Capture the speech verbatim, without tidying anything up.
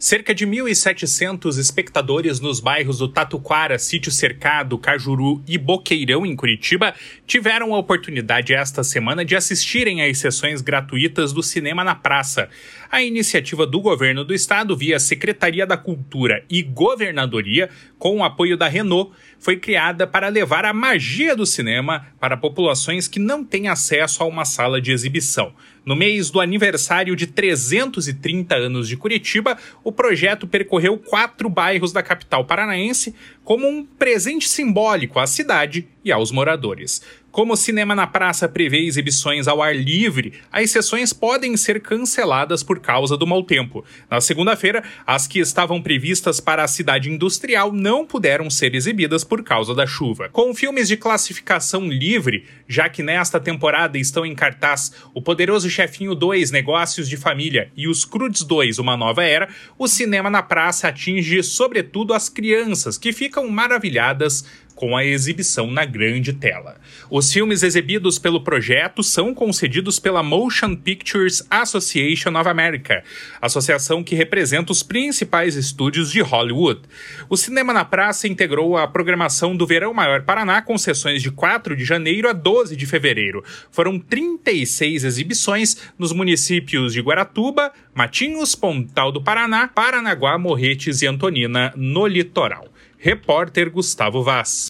Cerca de mil e setecentos espectadores nos bairros do Tatuquara, Sítio Cercado, Cajuru e Boqueirão, em Curitiba, tiveram a oportunidade esta semana de assistirem às sessões gratuitas do Cinema na Praça. A iniciativa do governo do estado, via Secretaria da Cultura e Governadoria, com o apoio da Renault, foi criada para levar a magia do cinema para populações que não têm acesso a uma sala de exibição. No mês do aniversário de trezentos e trinta anos de Curitiba, o projeto percorreu quatro bairros da capital paranaense como um presente simbólico à cidade e aos moradores. Como o Cinema na Praça prevê exibições ao ar livre, as sessões podem ser canceladas por causa do mau tempo. Na segunda-feira, as que estavam previstas para a cidade industrial não puderam ser exibidas por causa da chuva. Com filmes de classificação livre, já que nesta temporada estão em cartaz O Poderoso Chefinho dois, Negócios de Família e Os Croods dois, Uma Nova Era, o Cinema na Praça atinge sobretudo as crianças, que ficam maravilhadas com a exibição na grande tela. Os filmes exibidos pelo projeto são concedidos pela Motion Pictures Association of America, associação que representa os principais estúdios de Hollywood. O Cinema na Praça integrou a programação do Verão Maior Paraná com sessões de quatro de janeiro a doze de fevereiro. Foram trinta e seis exibições nos municípios de Guaratuba, Matinhos, Pontal do Paraná, Paranaguá, Morretes e Antonina, no litoral. Repórter Gustavo Vaz.